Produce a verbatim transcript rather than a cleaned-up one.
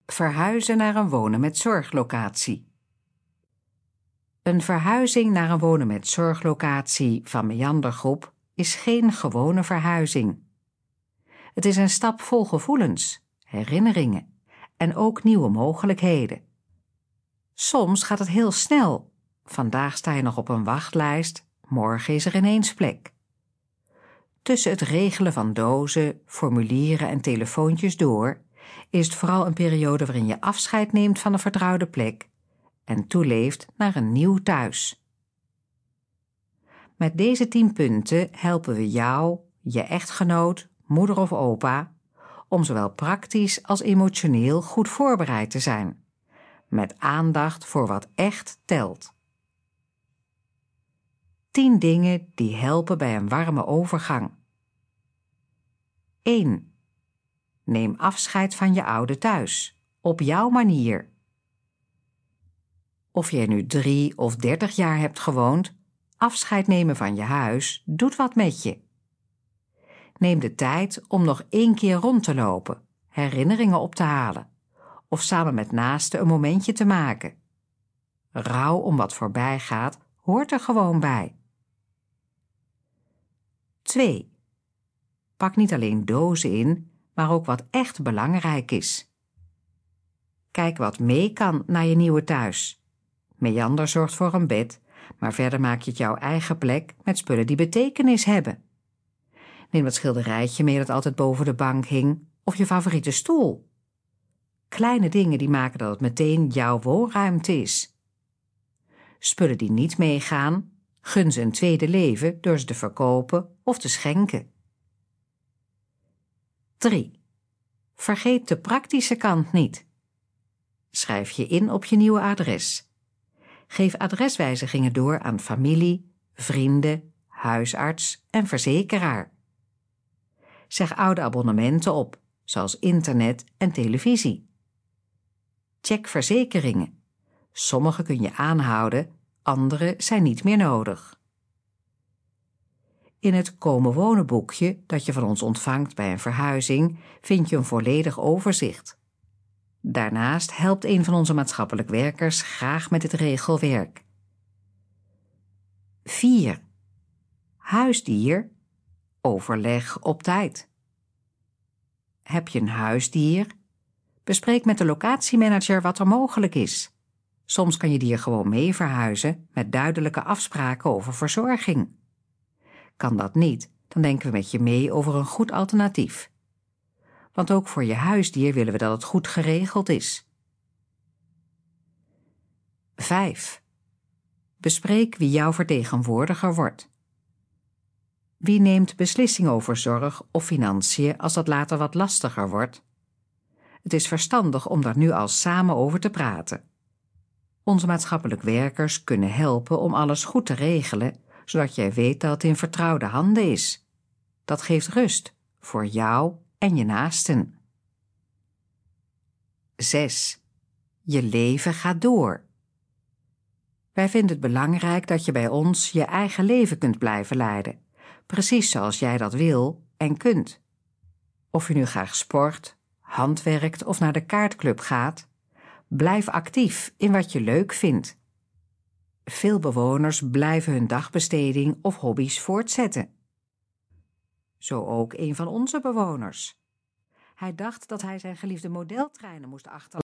Verhuizen naar een wonen met zorglocatie. Een verhuizing naar een wonen met zorglocatie van Meandergroep is geen gewone verhuizing. Het is een stap vol gevoelens, herinneringen en ook nieuwe mogelijkheden. Soms gaat het heel snel. Vandaag sta je nog op een wachtlijst, morgen is er ineens plek. Tussen het regelen van dozen, formulieren en telefoontjes door is het vooral een periode waarin je afscheid neemt van een vertrouwde plek en toeleeft naar een nieuw thuis. Met deze tien punten helpen we jou, je echtgenoot, moeder of opa, om zowel praktisch als emotioneel goed voorbereid te zijn, met aandacht voor wat echt telt. tien dingen die helpen bij een warme overgang. één. Neem afscheid van je oude thuis, op jouw manier. Of je nu drie of dertig jaar hebt gewoond, afscheid nemen van je huis doet wat met je. Neem de tijd om nog één keer rond te lopen, herinneringen op te halen of samen met naasten een momentje te maken. Rouw om wat voorbij gaat hoort er gewoon bij. twee. Pak niet alleen dozen in, maar ook wat echt belangrijk is. Kijk wat mee kan naar je nieuwe thuis. Meander zorgt voor een bed, maar verder maak je het jouw eigen plek met spullen die betekenis hebben. Neem dat schilderijtje mee dat altijd boven de bank hing of je favoriete stoel. Kleine dingen die maken dat het meteen jouw woonruimte is. Spullen die niet meegaan, gun ze een tweede leven door ze te verkopen of te schenken. drie. Vergeet de praktische kant niet. Schrijf je in op je nieuwe adres. Geef adreswijzigingen door aan familie, vrienden, huisarts en verzekeraar. Zeg oude abonnementen op, zoals internet en televisie. Check verzekeringen. Sommige kun je aanhouden, andere zijn niet meer nodig. In het komen wonen boekje dat je van ons ontvangt bij een verhuizing vind je een volledig overzicht. Daarnaast helpt een van onze maatschappelijk werkers graag met het regelwerk. vier. Huisdier. Overleg op tijd. Heb je een huisdier? Bespreek met de locatiemanager wat er mogelijk is. Soms kan je dier gewoon mee verhuizen met duidelijke afspraken over verzorging. Kan dat niet, dan denken we met je mee over een goed alternatief. Want ook voor je huisdier willen we dat het goed geregeld is. vijf. Bespreek wie jouw vertegenwoordiger wordt. Wie neemt beslissingen over zorg of financiën als dat later wat lastiger wordt? Het is verstandig om daar nu al samen over te praten. Onze maatschappelijk werkers kunnen helpen om alles goed te regelen, zodat jij weet dat het in vertrouwde handen is. Dat geeft rust voor jou en je naasten. zes. Je leven gaat door. Wij vinden het belangrijk dat je bij ons je eigen leven kunt blijven leiden, precies zoals jij dat wil en kunt. Of je nu graag sport, handwerkt of naar de kaartclub gaat, blijf actief in wat je leuk vindt. Veel bewoners blijven hun dagbesteding of hobby's voortzetten. Zo ook een van onze bewoners. Hij dacht dat hij zijn geliefde modeltreinen moest achterlaten.